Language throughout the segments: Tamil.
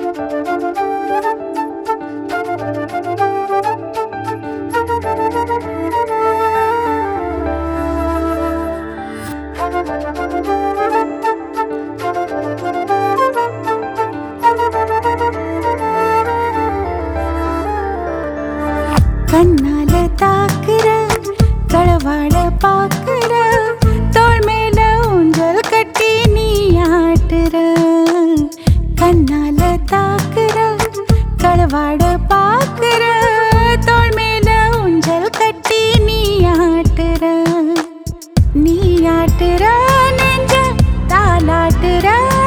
கண்ணால தாக்குற களவாட பாக்குற தோள் மேல ஊஞ்சல் கட்டி நீ ஆட்டுற. கண்ணால தாக்குற களவாட பாக்குற தோள் மேல ஊஞ்சல் கட்டி நீ ஆட்டுற. நீ ஆட்டுற நெஞ்ச தாலாட்டுற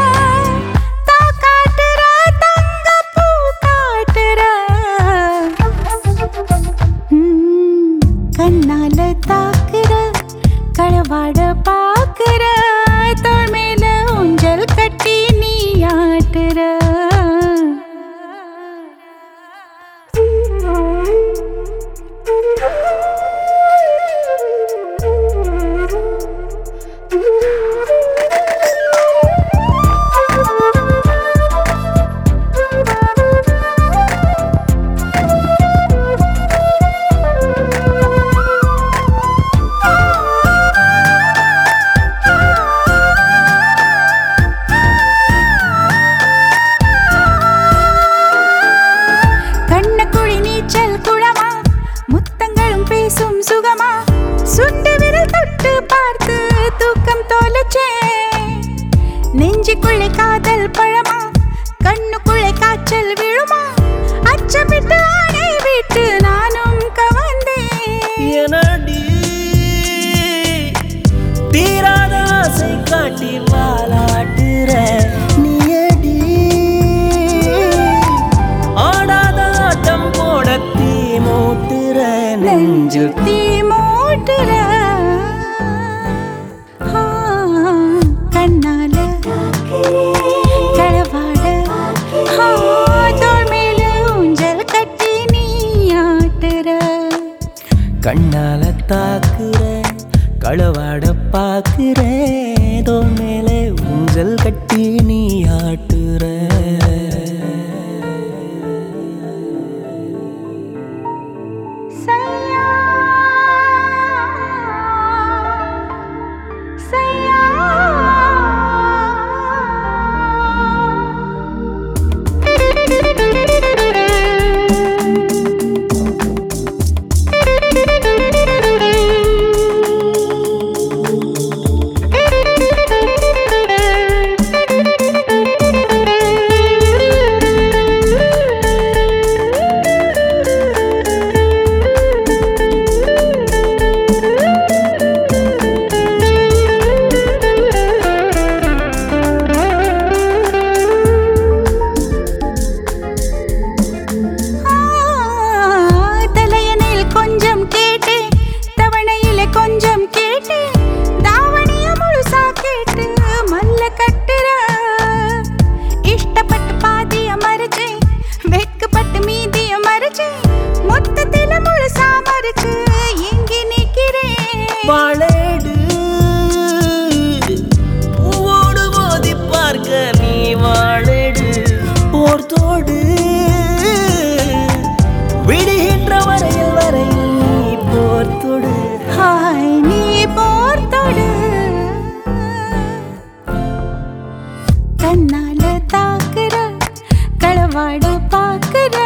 கண்ணால தாக்குற களவாட பாக்குற தோள் மேல ஊஞ்சல் கட்டி நீ ஆட்டுற. சுகமா சுண்டு விரல் தொட்டு பார்த்து தூக்கம் தோலச்சே. நெஞ்சுக்குள்ளே காதல் பழமா கண்ணுக்குள்ளே காய்ச்சல் விழுமா அச்சமிட்டு ஆணை விட்டு நானும் கவர்ந்தேன். தீராத ஆசை காட்டி வாலாட்டுற நீயடி ஆடாத ஆட்டம் போட தீ மூட்டுற நெஞ்சு தீ மூட்டுற. கண்ணால களவாட தோள் மேல ஊஞ்சல் கட்டி நீ ஆட்டுற. கண்ணால தாக்குற களவாட பாக்குற தோள் மேலே ஊஞ்சல் கட்டி நீ ஆட்டுற. கொஞ்சம் கேட்டு தாவணிய முழுசா கேட்டு மல்ல கட்டுற. இஷ்டப்பட்டு பாதிய மறைச்சு வெட்கப்பட்டு மீதிய மறைச்சு மொத்தத்தில முழுசா மறைச்சு எங்கி நிக்கிறேன். வாழேடு பூவோடு மோதி பார்க்க நீ வாழேடு போர்த்தோடு விடுகின்ற வரையில் வரையில் நீ போர்த்தோடு. நீ போர்த்தோடு. கண்ணால தாக்குற களவாட பாக்குற